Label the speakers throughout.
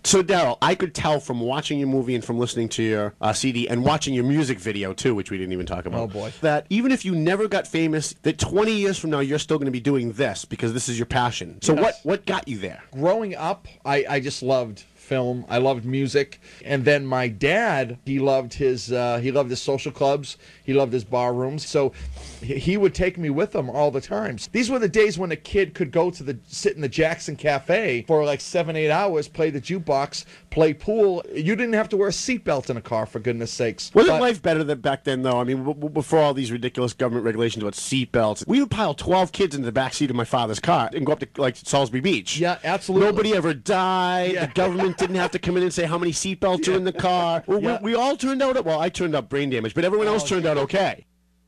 Speaker 1: So, Daryl, I could tell from watching your movie and from listening to your CD and watching your music video, too, which we didn't even talk about.
Speaker 2: Oh, boy.
Speaker 1: That even if you never got famous, that 20 years from now, you're still going to be doing this because this is your passion. So
Speaker 2: Yes.
Speaker 1: what got you there?
Speaker 2: Growing up, I just loved film. I loved music. And then my dad, he loved his social clubs. He loved his bar rooms. So he would take me with him all the time. These were the days when a kid could go to sit in the Jackson Cafe for like 7-8 hours, play the jukebox, play pool. You didn't have to wear a seatbelt in a car, for goodness sakes.
Speaker 1: Wasn't life better than back then, though? I mean, before all these ridiculous government regulations about seatbelts, we would pile 12 kids into the back seat of my father's car and go up to like Salisbury Beach.
Speaker 2: Yeah, absolutely.
Speaker 1: Nobody ever died.
Speaker 2: Yeah.
Speaker 1: The government didn't have to come in and say how many seatbelts are in the car.
Speaker 2: Yeah.
Speaker 1: We all turned out, well, I turned out brain damage, but everyone else turned out okay.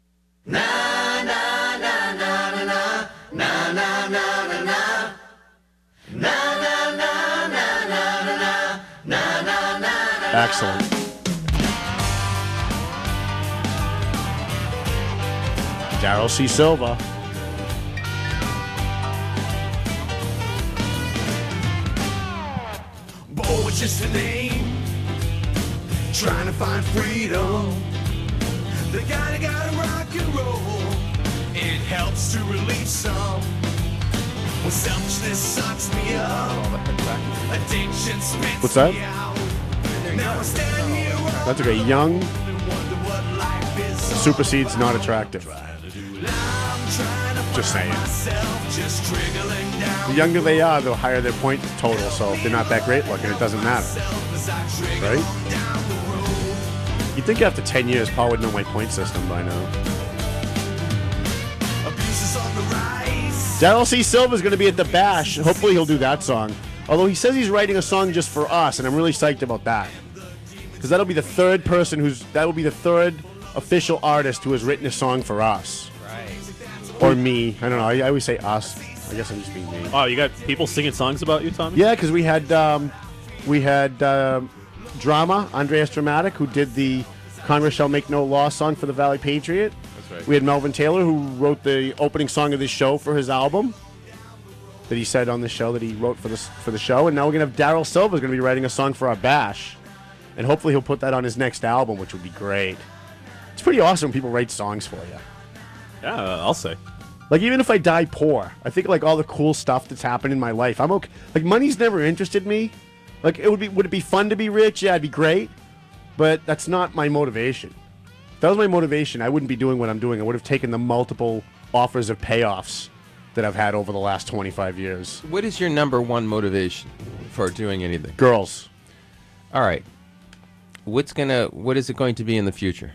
Speaker 1: Excellent. Daryl C. Silva.
Speaker 3: Boy, it's just a name. Trying to find freedom. The guy that gotta rock and roll. It helps to relieve some. When selfishness sucks me up. Addiction spits
Speaker 1: What's that?
Speaker 3: me out. Now I stand here.
Speaker 1: That's okay. Young
Speaker 3: wonder what life is all
Speaker 1: supersedes not attractive. Just saying.
Speaker 3: just trickling down.
Speaker 1: The younger they are, the higher their point total. So if they're not that great looking, it doesn't matter. Right? You'd think after 10 years, Paul would know my point system by now. Daryl C. Silva is going to be at the Bash. Hopefully he'll do that song. Although he says he's writing a song just for us, and I'm really psyched about that. Because that'll be the third person that will be the third official artist who has written a song for us.
Speaker 4: Right.
Speaker 1: Or me. I don't know. I always say us. I guess I'm just being me.
Speaker 5: Oh, you got people singing songs about you, Tommy?
Speaker 1: Yeah, because we had Drama, Andreas Dramatic, who did the Congress Shall Make No Law song for the Valley Patriot.
Speaker 5: That's right.
Speaker 1: We had Melvin Taylor, who wrote the opening song of this show for his album that he said on the show that he wrote for the show. And now we're going to have Daryl Silva is going to be writing a song for our Bash. And hopefully he'll put that on his next album, which would be great. It's pretty awesome when people write songs for you.
Speaker 5: Yeah, I'll say.
Speaker 1: Like, even if I die poor, I think, like, all the cool stuff that's happened in my life, I'm okay. Like, money's never interested me. Like, would it be fun to be rich? Yeah, it'd be great. But that's not my motivation. If that was my motivation, I wouldn't be doing what I'm doing. I would have taken the multiple offers of payoffs that I've had over the last 25 years.
Speaker 4: What is your number one motivation for doing anything?
Speaker 1: Girls.
Speaker 4: All right. What is it going to be in the future?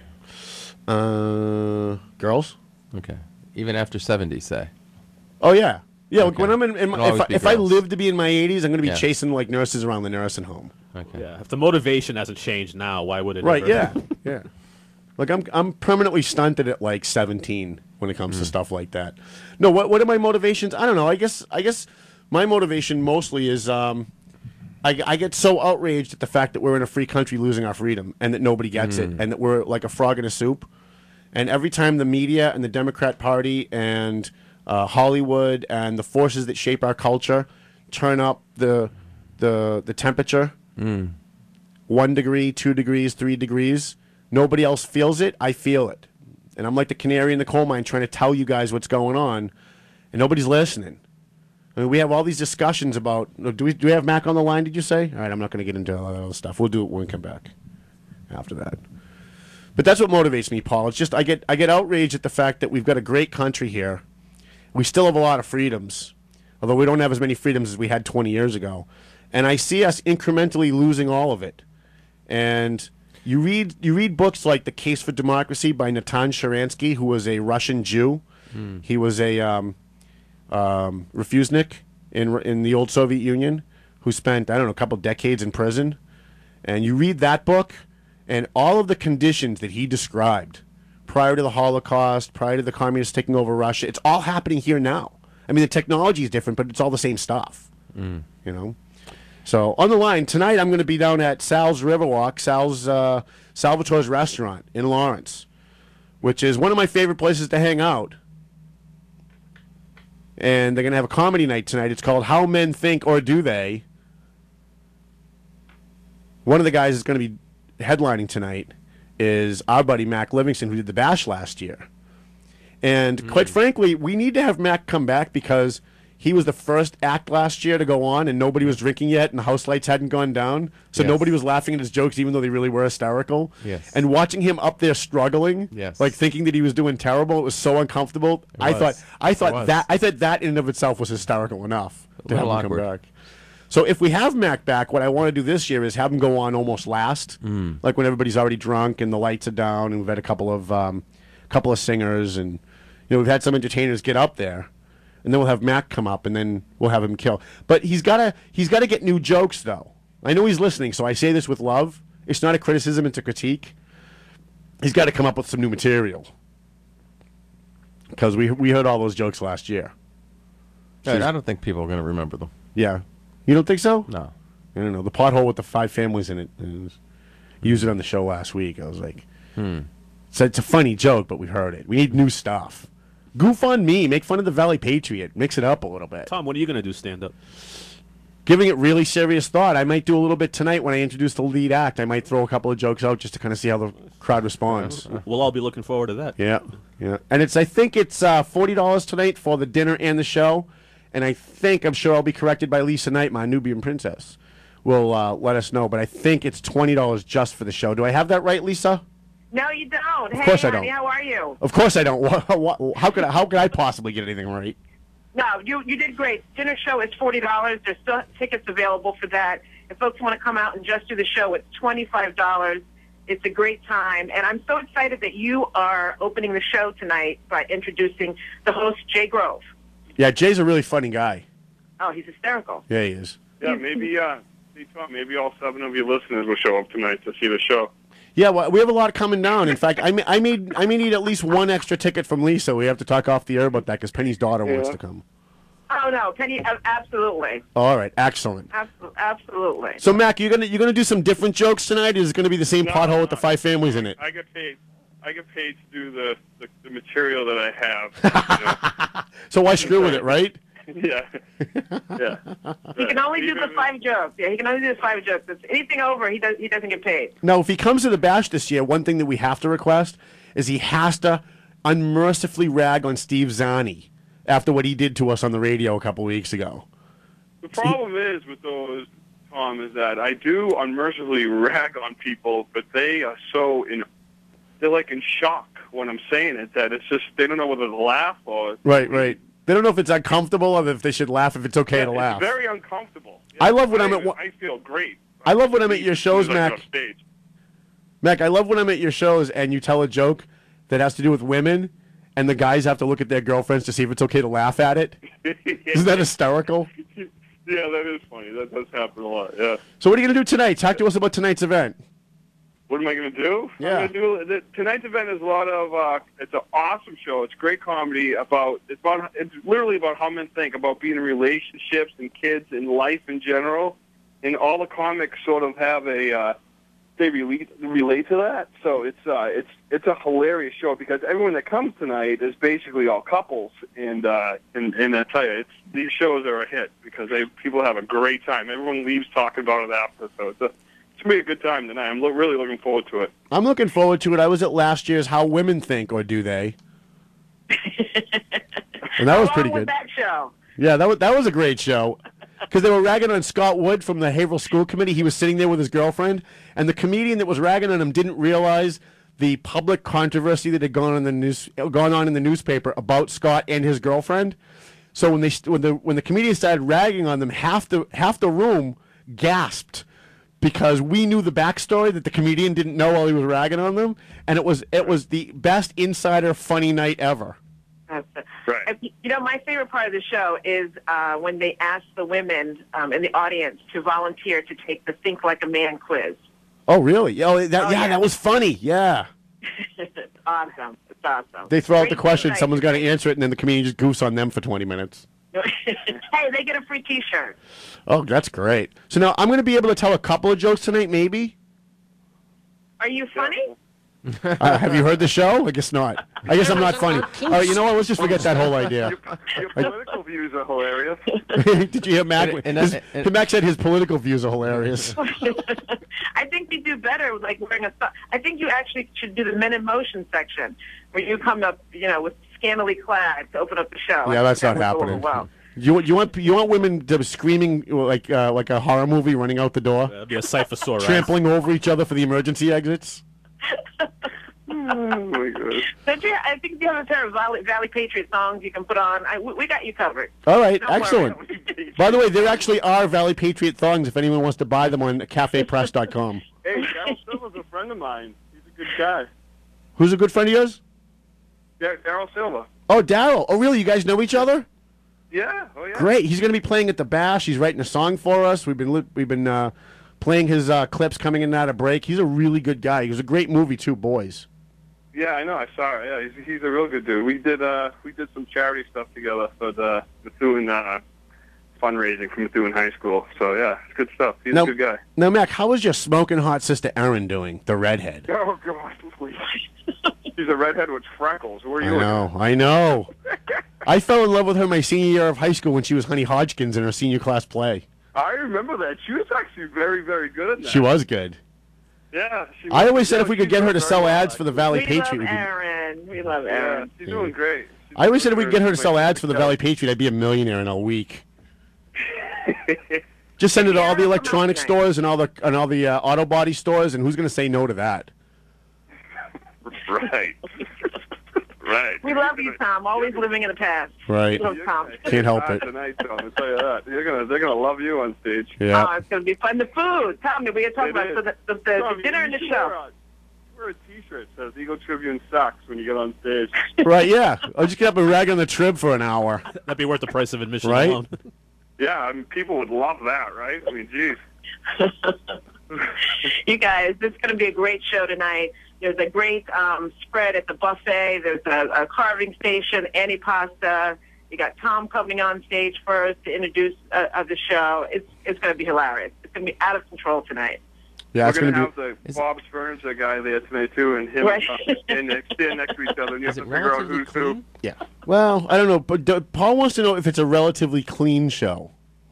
Speaker 1: Girls?
Speaker 4: Okay. Even after 70, say.
Speaker 1: Oh, yeah. Yeah,
Speaker 4: Okay.
Speaker 1: when I'm in my,
Speaker 4: It'll always be
Speaker 1: if I
Speaker 4: girls.
Speaker 1: live to be in my 80s, I'm going to be
Speaker 4: Yeah.
Speaker 1: chasing, like, nurses around the nursing home.
Speaker 4: Okay.
Speaker 5: Yeah, if the motivation hasn't changed now, why would it?
Speaker 1: Right,
Speaker 5: ever?
Speaker 1: yeah. Yeah. Like, I'm permanently stunted at, like, 17 when it comes to stuff like that. No, what are my motivations? I don't know. I guess my motivation mostly is I get so outraged at the fact that we're in a free country losing our freedom and that nobody gets it and that we're like a frog in a soup. And every time the media and the Democrat Party and Hollywood and the forces that shape our culture turn up the temperature 1 degree, 2 degrees, 3 degrees, nobody else feels it. I feel it. And I'm like the canary in the coal mine trying to tell you guys what's going on, and nobody's listening. I mean, we have all these discussions about. Do we have Mac on the line? Did you say? All right, I'm not going to get into all that other stuff. We'll do it when we come back. After that, but that's what motivates me, Paul. It's just I get outraged at the fact that we've got a great country here. We still have a lot of freedoms, although we don't have as many freedoms as we had 20 years ago. And I see us incrementally losing all of it. And you read books like The Case for Democracy by Natan Sharansky, who was a Russian Jew. He was a refusnik in the old Soviet Union, who spent, I don't know, a couple decades in prison. And you read that book, and all of the conditions that he described prior to the Holocaust, prior to the communists taking over Russia, it's all happening here now. I mean, the technology is different, but it's all the same stuff. You know? So, on the line, tonight I'm going to be down at Sal's Riverwalk, Salvatore's restaurant in Lawrence, which is one of my favorite places to hang out. And they're going to have a comedy night tonight. It's called How Men Think or Do They? one of the guys that's going to be headlining tonight is our buddy Mac Livingston, who did the Bash last year. And quite frankly, we need to have Mac come back because he was the first act last year to go on, and nobody was drinking yet, and the house lights hadn't gone down, so
Speaker 4: Yes.
Speaker 1: nobody was laughing at his jokes, even though they really were hysterical.
Speaker 4: Yes.
Speaker 1: And watching him up there struggling,
Speaker 4: Yes.
Speaker 1: like thinking that he was doing terrible, it was so uncomfortable. I
Speaker 4: was.
Speaker 1: thought
Speaker 4: was.
Speaker 1: that in and of itself was hysterical enough to have
Speaker 4: little
Speaker 1: him come
Speaker 4: awkward.
Speaker 1: back. So if we have Mac back, what I want to do this year is have him go on almost last, like when everybody's already drunk and the lights are down, and we've had a couple of singers, and we've had some entertainers get up there, and then we'll have Mac come up, and then we'll have him kill. But he's gotta get new jokes though. I know he's listening, so I say this with love. It's not a criticism; it's a critique. He's got to come up with some new material because we heard all those jokes last year.
Speaker 4: I don't think people are going to remember them.
Speaker 1: Yeah, you don't think so?
Speaker 4: No.
Speaker 1: I don't know. The pothole with the 5 families in it. Used it on the show last week. I was like, So it's a funny joke, but we heard it. We need new stuff. Goof on me. Make fun of the Valley Patriot. Mix it up a little bit.
Speaker 5: Tom, when are you going to do stand-up?
Speaker 1: Giving it really serious thought. I might do a little bit tonight when I introduce the lead act. I might throw a couple of jokes out just to kind of see how the crowd responds.
Speaker 5: We'll all be looking forward to that.
Speaker 1: Yeah, yeah. And I think it's $40 tonight for the dinner and the show. And I'm sure I'll be corrected by Lisa Knight, my Nubian princess. Will let us know. But I think it's $20 just for the show. Do I have that right, Lisa?
Speaker 6: No, you don't.
Speaker 1: Of course I don't.
Speaker 6: Honey, how are you?
Speaker 1: Of course I don't. How could I possibly get anything right?
Speaker 6: No, you did great. Dinner show is $40. There's still tickets available for that. If folks want to come out and just do the show, it's $25. It's a great time. And I'm so excited that you are opening the show tonight by introducing the host, Jay Grove.
Speaker 1: Yeah, Jay's a really funny guy.
Speaker 6: Oh, he's hysterical.
Speaker 1: Yeah, he is.
Speaker 7: Yeah, maybe maybe all 7 of you listeners will show up tonight to see the show.
Speaker 1: Yeah, well, we have a lot coming down. In fact, I may need at least one extra ticket from Lisa. We have to talk off the air about that because Penny's daughter wants to come.
Speaker 6: Oh, no, Penny, absolutely.
Speaker 1: All right, excellent.
Speaker 6: Absolutely.
Speaker 1: So, Mac, you're gonna do some different jokes tonight? Is it gonna be the same pothole with the 5 families in it?
Speaker 7: I get paid to do the material that I have.
Speaker 1: So why screw with it, right?
Speaker 7: Yeah. Yeah.
Speaker 6: He can only do the 5 jokes. Yeah, he can only do the 5 jokes. If anything over, he doesn't get paid.
Speaker 1: Now, if he comes to the Bash this year, one thing that we have to request is he has to unmercifully rag on Steve Zani after what he did to us on the radio a couple weeks ago.
Speaker 7: The problem is with those, Tom, is that I do unmercifully rag on people, but they are they're like in shock when I'm saying it, that it's just, they don't know whether to laugh or...
Speaker 1: Right. They don't know if it's uncomfortable or if they should laugh, if it's okay to laugh.
Speaker 7: It's very uncomfortable.
Speaker 1: I love when I'm at...
Speaker 7: I feel great.
Speaker 1: I love when I'm at your shows,
Speaker 7: Like
Speaker 1: Mac.
Speaker 7: on stage.
Speaker 1: Mac, I love when I'm at your shows and you tell a joke that has to do with women, and the guys have to look at their girlfriends to see if it's okay to laugh at it. Isn't that hysterical?
Speaker 7: Yeah, that is funny. That does happen a lot, yeah.
Speaker 1: So what are you going to do tonight? Talk to us about tonight's event.
Speaker 7: What am I going to do?
Speaker 1: Yeah.
Speaker 7: I'm gonna do, tonight's event is a lot of, it's an awesome show. It's great comedy it's literally about how men think about being in relationships and kids and life in general. And all the comics sort of have they relate to that. So it's a hilarious show because everyone that comes tonight is basically all couples. And I tell you, these shows are a hit because people have a great time. Everyone leaves talking about it after. So it's going to be a good time tonight. I'm really looking forward to it.
Speaker 1: I'm looking forward to it. I was at last year's How Women Think, or Do They? And that was pretty
Speaker 6: Along with
Speaker 1: good.
Speaker 6: that show.
Speaker 1: Yeah, that was a great show. Because they were ragging on Scott Wood from the Haverhill School Committee. He was sitting there with his girlfriend, and the comedian that was ragging on him didn't realize the public controversy that had gone on in the newspaper about Scott and his girlfriend. So when the comedian started ragging on them, half the room gasped because we knew the backstory that the comedian didn't know while he was ragging on them, and it was the best insider funny night ever.
Speaker 7: Right.
Speaker 6: You know, my favorite part of the show is when they ask the women in the audience to volunteer to take the Think Like a Man quiz.
Speaker 1: Oh, really? Oh, that was funny. Yeah.
Speaker 6: It's awesome. It's awesome.
Speaker 1: They throw out
Speaker 6: Great
Speaker 1: the question,
Speaker 6: tonight.
Speaker 1: someone's got to answer it, and then the comedian just goofs on them for 20 minutes.
Speaker 6: Hey, they get a free T-shirt.
Speaker 1: Oh, that's great. So now I'm going to be able to tell a couple of jokes tonight, maybe?
Speaker 6: Are you funny?
Speaker 1: Have you heard the show? I guess not. I guess I'm not funny. All right, you know what? Let's just forget that whole idea.
Speaker 7: Your political views are hilarious.
Speaker 1: Did you hear Mac? Mac said his political views are hilarious.
Speaker 6: I do better like wearing a. I think you actually should do the Men in Motion section where you come up, with scantily clad to open up the show.
Speaker 1: Yeah, that's not
Speaker 6: would go over
Speaker 1: happening.
Speaker 6: well.
Speaker 1: You want women to be screaming like a horror movie running out the door,
Speaker 5: That'd be a sight for sore eyes.
Speaker 1: trampling over each other for the emergency exits?
Speaker 7: Oh my goodness.
Speaker 6: I think you have a pair of Valley Patriot songs you can put on. We got you covered.
Speaker 1: All right,
Speaker 6: Don't worry.
Speaker 1: excellent. By the way, there actually are Valley Patriot thongs if anyone wants to buy them on cafepress.com.
Speaker 7: Hey, Daryl Silva's a friend of mine. He's a good guy.
Speaker 1: Who's a good friend of yours?
Speaker 7: Daryl Silva.
Speaker 1: Oh, Daryl. Oh, really? You guys know each other?
Speaker 7: Yeah. Oh yeah.
Speaker 1: Great. He's going to be playing at the Bash. He's writing a song for us. We've been playing his clips coming in and out of break. He's a really good guy. He was a great movie too, Boys.
Speaker 7: Yeah, I know. I saw it. Yeah, he's a real good dude. We did some charity stuff together for the Methuen fundraising for Methuen High School. So yeah, it's good stuff. He's a good guy.
Speaker 1: Now, Mac, how is your smoking hot sister Erin doing? The redhead.
Speaker 7: Oh God, please. She's a redhead with freckles. Where are you?
Speaker 1: I know. I fell in love with her my senior year of high school when she was Honey Hodgkins in her senior class play.
Speaker 7: I remember that. She was actually very, very good at that.
Speaker 1: She was good.
Speaker 7: Yeah.
Speaker 1: I always said if we could get her to sell ads for the Valley
Speaker 6: We
Speaker 1: Patriot.
Speaker 6: love Erin. We love
Speaker 7: Yeah,
Speaker 6: Erin.
Speaker 7: she's doing great.
Speaker 1: I always said if we could get her to sell ads for the Valley Patriot, I'd be a millionaire in a week. Just send it to all the electronic stores and all the auto body stores, and who's going to say no to that?
Speaker 7: Right. Right.
Speaker 6: We love you, Tom. Always living in the past.
Speaker 1: Right.
Speaker 6: Love Tom.
Speaker 1: Can't help it.
Speaker 7: Tonight, Tom, I'll tell you that. They're gonna love you on stage.
Speaker 1: Yeah.
Speaker 6: Oh, it's going to be fun. The food. Tom, we got to talk about
Speaker 7: It is.
Speaker 6: the dinner and the show.
Speaker 7: Wear a T-shirt that says Eagle Tribune sucks when you get on stage.
Speaker 1: Right, yeah. I'll just get up and rag on the Trib for an hour.
Speaker 5: That'd be worth the price of admission
Speaker 1: Right?
Speaker 5: alone.
Speaker 7: Yeah, I mean, people would love that, right? I mean, geez.
Speaker 6: You guys, this is going to be a great show tonight. There's a great spread at the buffet. There's a carving station, antipasta. You got Tom coming on stage first to introduce the show. It's going to be hilarious. It's going to be out of control tonight.
Speaker 1: Yeah,
Speaker 7: We're
Speaker 1: it's
Speaker 7: going
Speaker 1: going
Speaker 7: to
Speaker 1: to
Speaker 7: have
Speaker 1: be.
Speaker 7: the Bob's Furniture guy there tonight, too, and him
Speaker 6: Right.
Speaker 7: stand next to each other, and you have
Speaker 4: Is
Speaker 7: to
Speaker 4: it
Speaker 7: figure out
Speaker 4: relatively
Speaker 7: who's who.
Speaker 4: clean?
Speaker 1: Yeah. Well, I don't know, but Paul wants to know if it's a relatively clean show.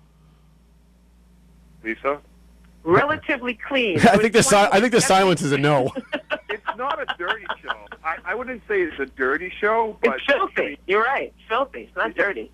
Speaker 7: Lisa?
Speaker 6: Relatively clean.
Speaker 1: I think the silence is a no.
Speaker 7: It's not a dirty show. I wouldn't say it's a dirty show, but
Speaker 6: It's filthy. You're right. It's filthy. It's not dirty.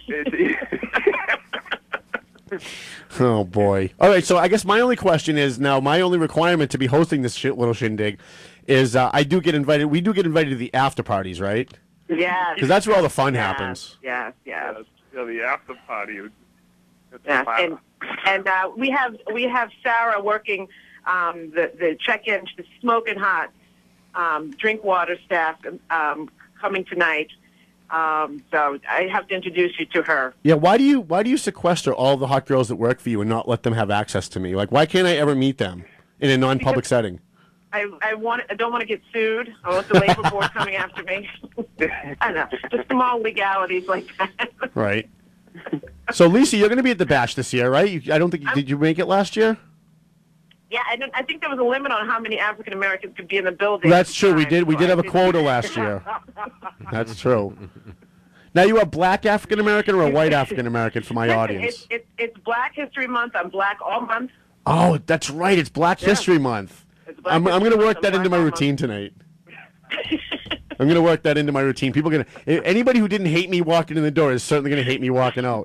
Speaker 1: Oh boy! All right, so I guess my only question is now my only requirement to be hosting this little shindig is I do get invited. We do get invited to the after parties, right?
Speaker 6: Yes.
Speaker 1: Because that's where all the fun
Speaker 6: Yes,
Speaker 1: happens.
Speaker 6: Yes.
Speaker 7: Yeah, the after party. It's
Speaker 6: Yeah,
Speaker 7: fun.
Speaker 6: and we have Sarah working the check-in, the smoking hot drink water staff coming tonight. So I have to introduce you to her.
Speaker 1: Yeah. Why do you sequester all the hot girls that work for you and not let them have access to me? Like, why can't I ever meet them in a non-public setting?
Speaker 6: I don't want to get sued. I want the labor board coming after me. I know, just small legalities like that.
Speaker 1: Right. So Lisa, you're going to be at the Bash this year, right? I don't think did you make it last year?
Speaker 6: Yeah, I think there was a limit on how many African Americans could be in the building.
Speaker 1: That's true. We did
Speaker 6: So
Speaker 1: have a
Speaker 6: I
Speaker 1: quota last year. That's true. Now you are black African American or a white African American for my
Speaker 6: Listen,
Speaker 1: audience?
Speaker 6: It's Black History Month. I'm black all month.
Speaker 1: Oh, that's right. It's Black History Month.
Speaker 6: It's Black
Speaker 1: I'm
Speaker 6: History
Speaker 1: going to
Speaker 6: Month.
Speaker 1: work
Speaker 6: I'm
Speaker 1: that into
Speaker 6: black
Speaker 1: my
Speaker 6: all
Speaker 1: routine tonight. I'm going to work that into my routine. People are going to anybody who didn't hate me walking in the door is certainly going to hate me walking out.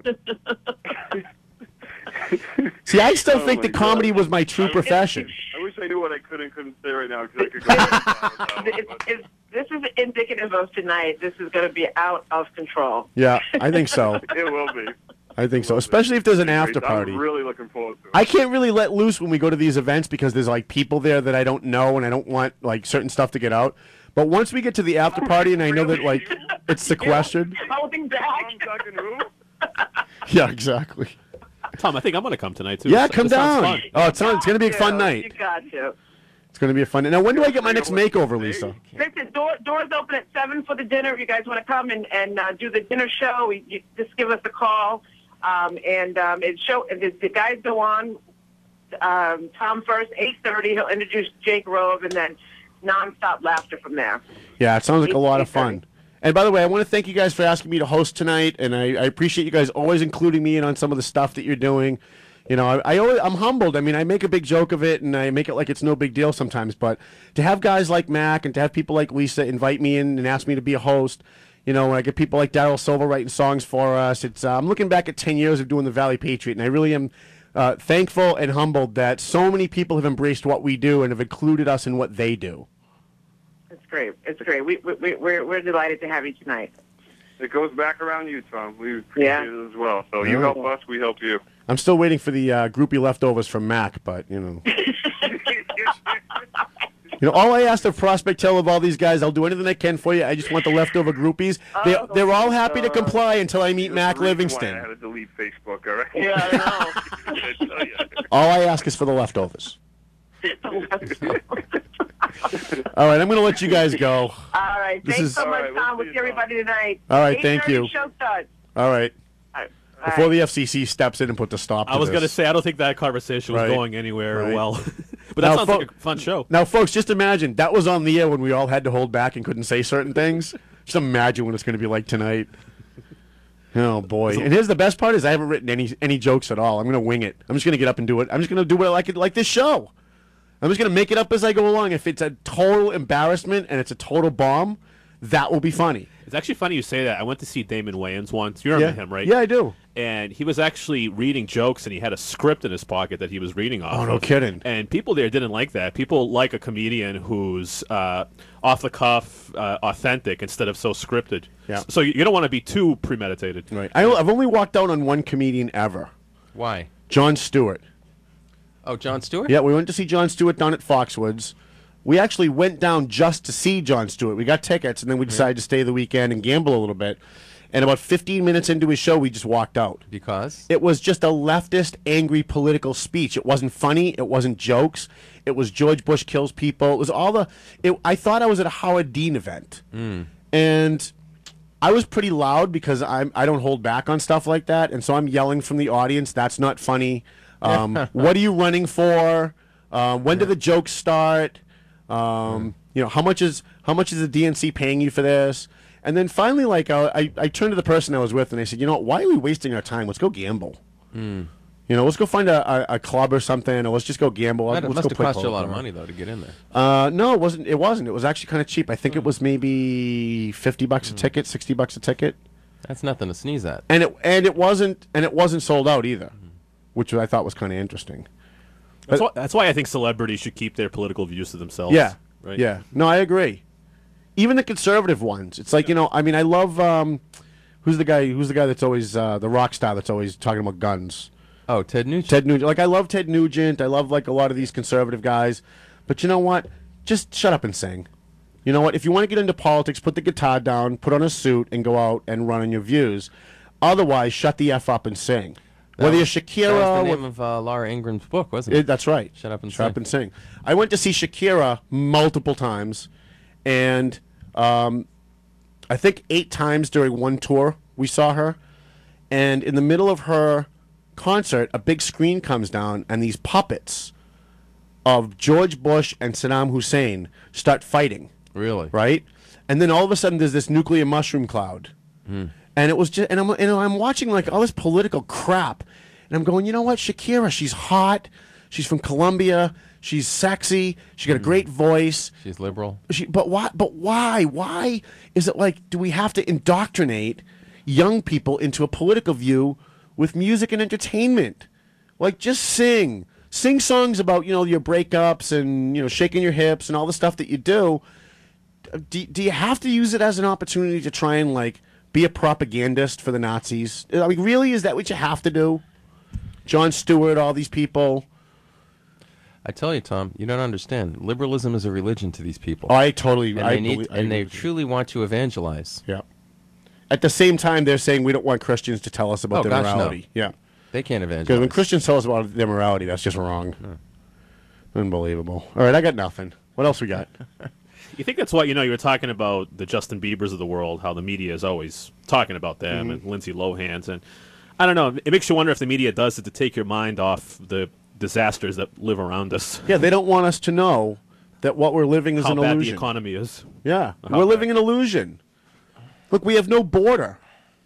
Speaker 1: See, I still think
Speaker 7: my
Speaker 1: that comedy
Speaker 7: God.
Speaker 1: was my true profession.
Speaker 7: I wish I knew what I could and couldn't say right now because I could go.
Speaker 6: This is indicative of tonight. This is going to be out of control.
Speaker 1: Yeah, I think so.
Speaker 7: It will be.
Speaker 1: I think so, especially if there's an after
Speaker 7: I'm
Speaker 1: party.
Speaker 7: really looking forward to it.
Speaker 1: I can't really let loose when we go to these events because there's like people there that I don't know and I don't want like certain stuff to get out. But once we get to the after party and I know that like it's sequestered.
Speaker 6: Holding back.
Speaker 7: I'm talking who?
Speaker 1: Yeah, exactly.
Speaker 5: Tom, I think I'm going to come tonight, too.
Speaker 1: Yeah,
Speaker 5: This
Speaker 1: come
Speaker 5: sounds
Speaker 1: down.
Speaker 5: fun.
Speaker 1: Oh, it's going to be a fun
Speaker 6: You
Speaker 1: night.
Speaker 6: got to.
Speaker 1: It's going to be a fun night. Now, when do I get my next makeover, Lisa?
Speaker 6: Listen, doors open at 7 for the dinner. If you guys want to come and do the dinner show, you just give us a call. The guys go on. Tom first, 8:30. He'll introduce Jake Rove, and then nonstop laughter from there.
Speaker 1: Yeah, it sounds like a lot of fun. And by the way, I want to thank you guys for asking me to host tonight, and I appreciate you guys always including me in on some of the stuff that you're doing. I'm humbled. I mean, I make a big joke of it, and I make it like it's no big deal sometimes. But to have guys like Mac and to have people like Lisa invite me in and ask me to be a host, when I get people like Daryl Silva writing songs for us, I'm looking back at 10 years of doing the Valley Patriot, and I really am thankful and humbled that so many people have embraced what we do and have included us in what they do.
Speaker 6: It's great. It's great. We're delighted to have you tonight.
Speaker 7: It goes back around you, Tom. We appreciate it as well. So you help us, we help you.
Speaker 1: I'm still waiting for the groupie leftovers from Mac, but, all I ask of Prospect Hill of all these guys, I'll do anything I can for you. I just want the leftover groupies. They're all happy to comply until I meet Mac Livingston.
Speaker 7: I had to delete Facebook, all right?
Speaker 6: Yeah, I
Speaker 7: know.
Speaker 1: All I ask is for the leftovers. All right, I'm going to let you guys go.
Speaker 6: All right. Thanks so much, Tom. We'll see everybody tonight.
Speaker 1: All right, thank you.
Speaker 6: Show starts.
Speaker 1: All right. Before the FCC steps in and put the stop to
Speaker 5: I was
Speaker 1: this.
Speaker 5: going to say, I don't think that conversation was going anywhere well. But that
Speaker 1: Now,
Speaker 5: sounds like a fun show.
Speaker 1: Now, folks, just imagine, that was on the air when we all had to hold back and couldn't say certain things. Just imagine what it's going to be like tonight. Oh, boy. And here's the best part is I haven't written any jokes at all. I'm going to wing it. I'm just going to get up and do it. I'm just going to do it like this show. I'm just going to make it up as I go along. If it's a total embarrassment and it's a total bomb, that will be funny.
Speaker 5: It's actually funny you say that. I went to see Damon Wayans once. You remember him, right?
Speaker 1: Yeah, I do.
Speaker 5: And he was actually reading jokes, and he had a script in his pocket that he was reading off.
Speaker 1: Oh, no kidding.
Speaker 5: And people there didn't like that. People like a comedian who's off the cuff, authentic, instead of so scripted.
Speaker 1: Yeah.
Speaker 5: So you don't want to be too premeditated.
Speaker 1: Right. I've only walked out on one comedian ever.
Speaker 4: Why?
Speaker 1: Jon Stewart.
Speaker 4: Oh, Jon Stewart?
Speaker 1: Yeah, we went to see Jon Stewart down at Foxwoods. We actually went down just to see Jon Stewart. We got tickets, and then we decided to stay the weekend and gamble a little bit. And about 15 minutes into his show, we just walked out.
Speaker 4: Because?
Speaker 1: It was just a leftist, angry political speech. It wasn't funny. It wasn't jokes. It was George Bush kills people. It was all the... I thought I was at a Howard Dean event. And I was pretty loud because I don't hold back on stuff like that. And so I'm yelling from the audience, that's not funny. What are you running for? When do the jokes start? How much is the DNC paying you for this? And then finally, I turned to the person I was with and I said, why are we wasting our time? Let's go gamble. Let's go find a club or something, or let's just go gamble.
Speaker 4: It must have cost you a lot of money though to get in there.
Speaker 1: No, it wasn't. It wasn't. It was actually kind of cheap. I think it was maybe $50 a ticket, $60 a ticket.
Speaker 4: That's nothing to sneeze at.
Speaker 1: And it wasn't sold out either, which I thought was kind of interesting.
Speaker 5: That's why I think celebrities should keep their political views to themselves.
Speaker 1: Yeah.
Speaker 5: Right?
Speaker 1: Yeah. No, I agree. Even the conservative ones. It's like, I love who's the guy that's always the rock star that's always talking about guns.
Speaker 4: Oh, Ted Nugent.
Speaker 1: Ted Nugent. Like, I love Ted Nugent. I love, a lot of these conservative guys. But you know what? Just shut up and sing. You know what? If you want to get into politics, put the guitar down, put on a suit, and go out and run on your views. Otherwise, shut the F up and sing. Whether you're Shakira...
Speaker 4: That was the name of Laura Ingram's book, wasn't it?
Speaker 1: That's right.
Speaker 4: Shut up and sing.
Speaker 1: Shut up and sing. I went to see Shakira multiple times, and I think 8 times during one tour we saw her. And in the middle of her concert, a big screen comes down, and these puppets of George Bush and Saddam Hussein start fighting.
Speaker 4: Really?
Speaker 1: Right? And then all of a sudden there's this nuclear mushroom cloud. And it was just, and I'm watching all this political crap, and I'm going, you know what, Shakira, she's hot, she's from Colombia, she's sexy, she got a great voice.
Speaker 4: She's liberal.
Speaker 1: But why? Why is it do we have to indoctrinate young people into a political view with music and entertainment? Just sing songs about your breakups and shaking your hips and all the stuff that you do. Do you have to use it as an opportunity to try and be a propagandist for the Nazis? I mean, really, is that what you have to do? Jon Stewart, all these people.
Speaker 4: I tell you, Tom, you don't understand. Liberalism is a religion to these people.
Speaker 1: Oh, I totally.
Speaker 4: And they truly want to evangelize.
Speaker 1: Yeah. At the same time, they're saying we don't want Christians to tell us about their morality. No. Yeah.
Speaker 4: They can't evangelize.
Speaker 1: Because when Christians tell us about their morality, that's just wrong. Unbelievable. All right, I got nothing. What else we got?
Speaker 5: You think that's what, you were talking about the Justin Biebers of the world, how the media is always talking about them, and Lindsay Lohan's, and I don't know, it makes you wonder if the media does it to take your mind off the disasters that live around us.
Speaker 1: Yeah, they don't want us to know that what we're living is an illusion.
Speaker 5: How bad the economy is.
Speaker 1: Yeah, we're living an illusion. Look, we have no border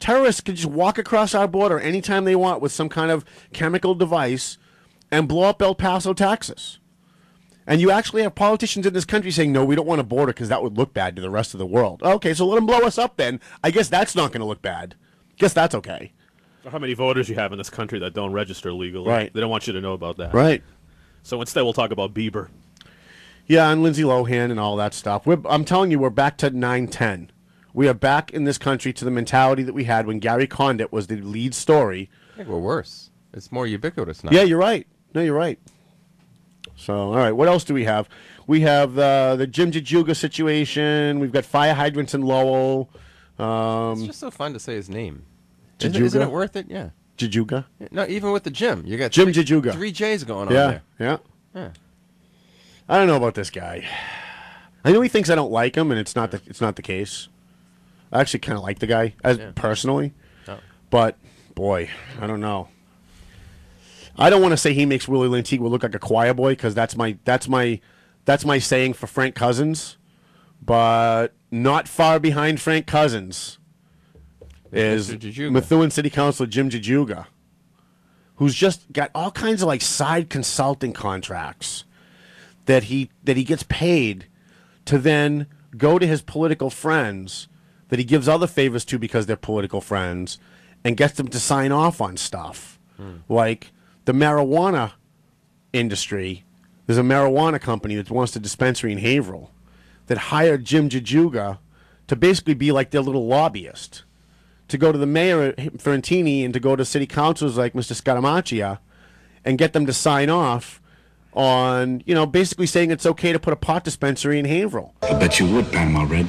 Speaker 1: terrorists can just walk across our border anytime they want with some kind of chemical device and blow up El Paso, Texas. And you actually have politicians in this country saying, no, we don't want a border because that would look bad to the rest of the world. Okay, so let them blow us up then. I guess that's not going to look bad. Guess that's okay.
Speaker 5: How many voters you have in this country that don't register legally?
Speaker 1: Right.
Speaker 5: They don't want you to know about that.
Speaker 1: Right.
Speaker 5: So instead, we'll talk about Bieber.
Speaker 1: Yeah, and Lindsay Lohan and all that stuff. I'm telling you, we're back to 9/10. We are back in this country to the mentality that we had when Gary Condit was the lead story.
Speaker 4: I think we're worse. It's more ubiquitous now.
Speaker 1: Yeah, you're right. No, you're right. So, all right, what else do we have? We have the Jim Jajuga situation. We've got fire hydrants in Lowell.
Speaker 4: It's just so fun to say his name.
Speaker 1: Jajuga?
Speaker 4: Isn't it worth it? Yeah.
Speaker 1: Jajuga?
Speaker 4: No, even with the Jim. You got
Speaker 1: Jim Jajuga.
Speaker 4: 3 J's going on
Speaker 1: Yeah,
Speaker 4: there.
Speaker 1: yeah.
Speaker 4: Yeah.
Speaker 1: I don't know about this guy. I know he thinks I don't like him, and it's not the case. I actually kind of like the guy personally, but boy, I don't know. I don't want to say he makes Willie Lantigua look like a choir boy because that's my saying for Frank Cousins, but not far behind Frank Cousins is Methuen City Councilor Jim Jajuga, who's just got all kinds of like side consulting contracts that he gets paid to then go to his political friends that he gives other favors to because they're political friends and gets them to sign off on stuff. Like the marijuana industry. There's a marijuana company that wants a dispensary in Haverhill that hired Jim Jajuga to basically be like their little lobbyist, to go to the mayor Ferentini and to go to city councils like Mr. Scaramaccia and get them to sign off on, basically saying it's okay to put a pot dispensary in Haverhill.
Speaker 8: I bet you would, Panama Red.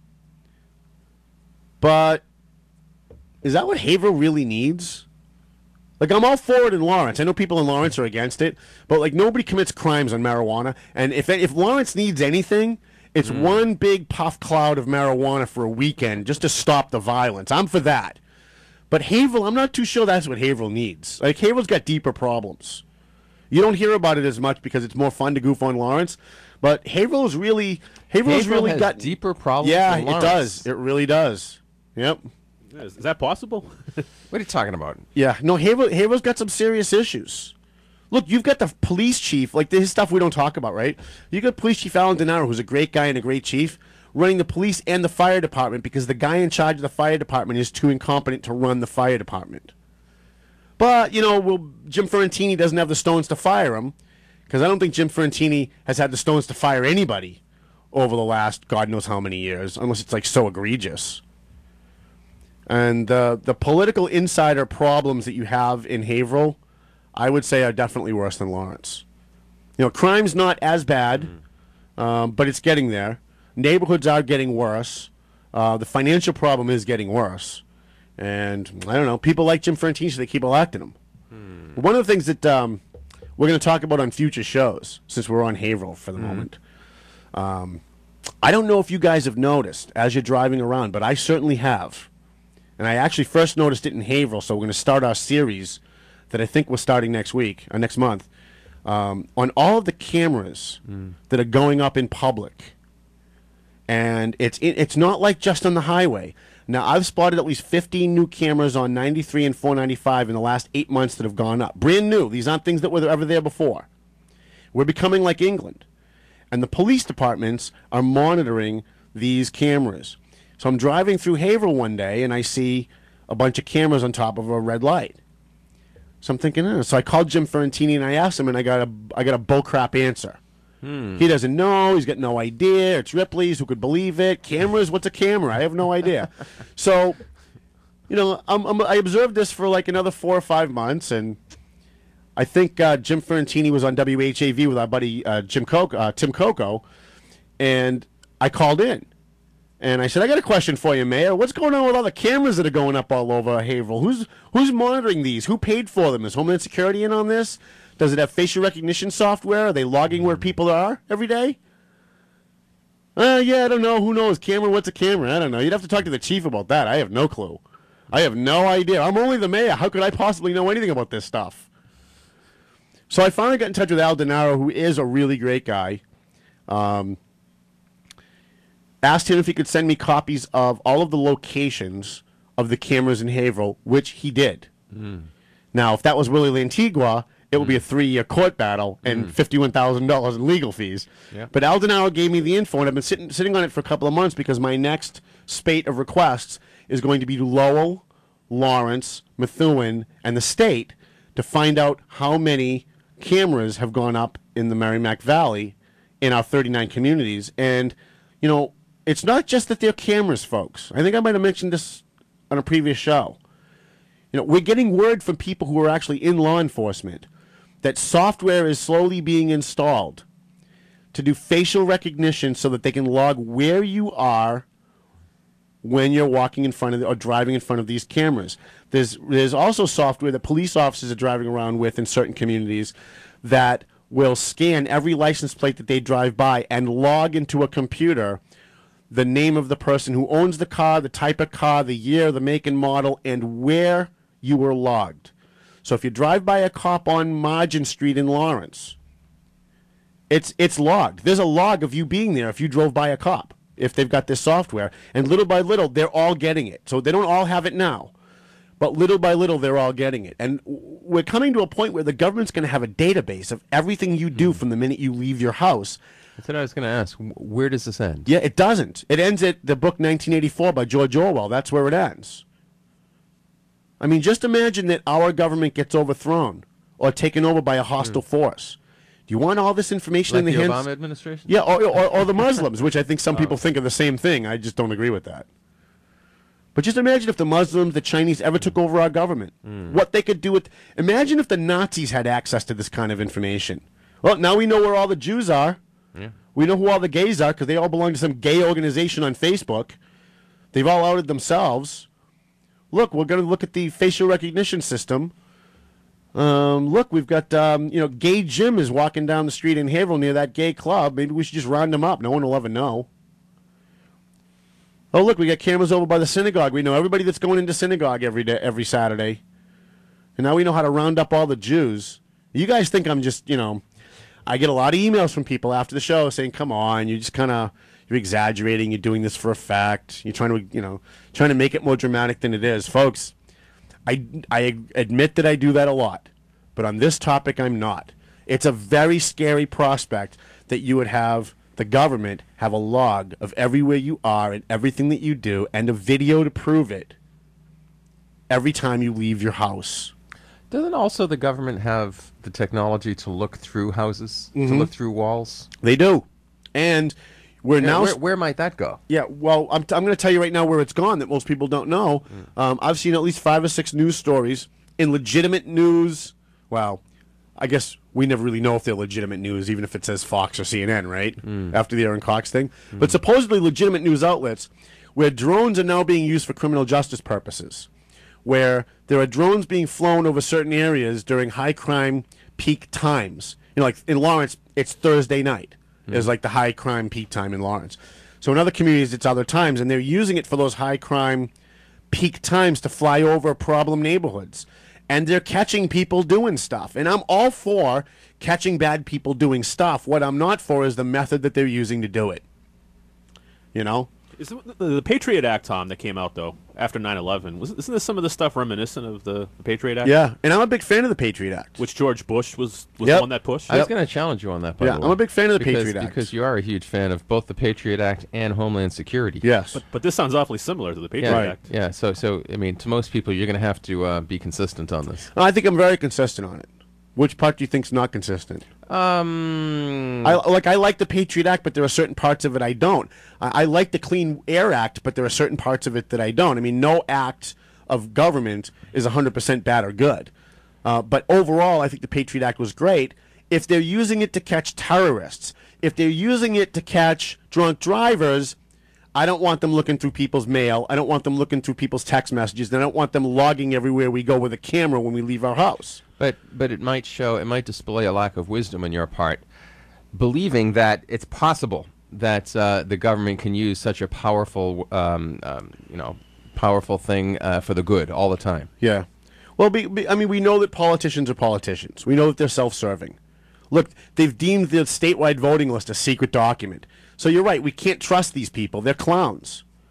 Speaker 1: But is that what Haverhill really needs? Like, I'm all for it in Lawrence. I know people in Lawrence are against it, but like nobody commits crimes on marijuana. And if Lawrence needs anything, it's one big puff cloud of marijuana for a weekend just to stop the violence. I'm for that. But Haverhill, I'm not too sure that's what Haverhill needs. Like, Haverhill's got deeper problems. You don't hear about it as much because it's more fun to goof on Lawrence. But Haverhill's really
Speaker 4: has
Speaker 1: got
Speaker 4: deeper problems.
Speaker 1: Yeah,
Speaker 4: than
Speaker 1: it
Speaker 4: Lawrence.
Speaker 1: does. It really does. Yep.
Speaker 5: Is that possible?
Speaker 4: What are you talking about?
Speaker 1: Yeah. No, Haverhill's got some serious issues. Look, you've got the police chief, like this stuff we don't talk about, right? You got Police Chief Alan Denaro, who's a great guy and a great chief, running the police and the fire department because the guy in charge of the fire department is too incompetent to run the fire department. But, Jim Ferentini doesn't have the stones to fire him because I don't think Jim Ferentini has had the stones to fire anybody over the last God knows how many years, unless it's like so egregious. And the political insider problems that you have in Haverhill, I would say, are definitely worse than Lawrence. Crime's not as bad, but it's getting there. Neighborhoods are getting worse. The financial problem is getting worse. And, I don't know, people like Jim Ferentini, so they keep electing him. One of the things that we're going to talk about on future shows, since we're on Haverhill for the moment, I don't know if you guys have noticed as you're driving around, but I certainly have. And I actually first noticed it in Haverhill, so we're going to start our series that I think we're starting next month, on all of the cameras that are going up in public. And it's not like just on the highway. Now, I've spotted at least 15 new cameras on 93 and 495 in the last 8 months that have gone up. Brand new. These aren't things that were ever there before. We're becoming like England. And the police departments are monitoring these cameras. So I'm driving through Haverhill one day, and I see a bunch of cameras on top of a red light. So I'm thinking, So I called Jim Ferentini, and I asked him, and I got a bullcrap answer. He doesn't know. He's got no idea. It's Ripley's. Who could believe it? Cameras? What's a camera? I have no idea. So, I observed this for like another 4 or 5 months, and I think Jim Ferentini was on WHAV with our buddy Tim Coco, and I called in. And I said, I got a question for you, Mayor. What's going on with all the cameras that are going up all over Haverhill? Who's monitoring these? Who paid for them? Is Homeland Security in on this? Does it have facial recognition software? Are they logging where people are every day? Yeah, I don't know. Who knows? Camera, what's a camera? I don't know. You'd have to talk to the chief about that. I have no clue. I have no idea. I'm only the mayor. How could I possibly know anything about this stuff? So I finally got in touch with Al Denaro, who is a really great guy. Asked him if he could send me copies of all of the locations of the cameras in Haverhill, which he did. Now, if that was Willie Lantigua, it would be a 3-year court battle and $51,000 in legal fees.
Speaker 4: Yeah.
Speaker 1: But Aldenauer gave me the info, and I've been sitting on it for a couple of months because my next spate of requests is going to be to Lowell, Lawrence, Methuen, and the state to find out how many cameras have gone up in the Merrimack Valley in our 39 communities. And, you know, it's not just that they're cameras, folks. I think I might have mentioned this on a previous show. You know, we're getting word from people who are actually in law enforcement that software is slowly being installed to do facial recognition so that they can log where you are when you're walking in front of or driving in front of these cameras. There's also software that police officers are driving around with in certain communities that will scan every license plate that they drive by and log into a computer the name of the person who owns the car, the type of car, the year, the make and model, and where you were logged. So if you drive by a cop on Margin Street in Lawrence, it's logged. There's a log of you being there if you drove by a cop, if they've got this software. And little by little, they're all getting it. So they don't all have it now. But little by little, they're all getting it. And we're coming to a point where the government's going to have a database of everything you do from the minute you leave your house.
Speaker 4: That's what I was going to ask. Where does this end?
Speaker 1: Yeah, it doesn't. It ends at the book 1984 by George Orwell. That's where it ends. I mean, just imagine that our government gets overthrown or taken over by a hostile force. Do you want all this information
Speaker 4: Like
Speaker 1: in the
Speaker 4: the
Speaker 1: hands?
Speaker 4: Obama administration?
Speaker 1: Yeah, or the Muslims, which I think some people think are the same thing. I just don't agree with that. But just imagine if the Muslims, the Chinese ever took over our government. What they could do with... Imagine if the Nazis had access to this kind of information. Well, now we know where all the Jews are.
Speaker 4: Yeah.
Speaker 1: We know who all the gays are because they all belong to some gay organization on Facebook. They've all outed themselves. Look, we're going to look at the facial recognition system. Look, we've got, Gay Jim is walking down the street in Haverhill near that gay club. Maybe we should just round him up. No one will ever know. Oh, look, we got cameras over by the synagogue. We know everybody that's going into synagogue every Saturday. And now we know how to round up all the Jews. You guys think I'm just, I get a lot of emails from people after the show saying, come on, you're just you're exaggerating, you're doing this for effect, you're trying to make it more dramatic than it is. Folks, I admit that I do that a lot, but on this topic I'm not. It's a very scary prospect that you would have the government have a log of everywhere you are and everything that you do and a video to prove it every time you leave your house.
Speaker 4: Doesn't also the government have the technology to look through houses, to look through walls?
Speaker 1: They do. And we're now...
Speaker 4: Where might that go?
Speaker 1: Yeah, well, I'm going to tell you right now where it's gone that most people don't know. I've seen at least 5 or 6 news stories in legitimate news. Well, I guess we never really know if they're legitimate news, even if it says Fox or CNN, right? After the Aaron Cox thing. But supposedly legitimate news outlets where drones are now being used for criminal justice purposes, where there are drones being flown over certain areas during high crime peak times. Like in Lawrence, it's Thursday night. Is like the high crime peak time in Lawrence. So in other communities, it's other times, and they're using it for those high crime peak times to fly over problem neighborhoods. And they're catching people doing stuff. And I'm all for catching bad people doing stuff. What I'm not for is the method that they're using to do it.
Speaker 5: Is the Patriot Act, Tom, that came out, though, after 9/11, isn't this some of the stuff reminiscent of the Patriot Act?
Speaker 1: Yeah, and I'm a big fan of the Patriot Act.
Speaker 5: Which George Bush was the
Speaker 1: Yep.
Speaker 5: one that pushed?
Speaker 4: I was going to challenge you on that, by the way.
Speaker 1: I'm a big fan of the Patriot Act.
Speaker 4: Because you are a huge fan of both the Patriot Act and Homeland Security.
Speaker 1: Yes.
Speaker 5: But this sounds awfully similar to the Patriot
Speaker 4: Yeah,
Speaker 5: Act.
Speaker 4: yeah. So I mean, to most people, you're going to have to be consistent on this.
Speaker 1: I think I'm very consistent on it. Which part do you think's not consistent? I like the Patriot Act, but there are certain parts of it I don't. I like the Clean Air Act, but there are certain parts of it that I don't. I mean, no act of government is 100% bad or good. But overall, I think the Patriot Act was great. If they're using it to catch terrorists, if they're using it to catch drunk drivers, I don't want them looking through people's mail. I don't want them looking through people's text messages. I don't want them logging everywhere we go with a camera when we leave our house.
Speaker 4: But it might display a lack of wisdom on your part, believing that it's possible that the government can use such a powerful, powerful thing for the good all the time.
Speaker 1: Yeah. Well, we know that politicians are politicians. We know that they're self-serving. Look, they've deemed the statewide voting list a secret document. So you're right. We can't trust these people. They're clowns.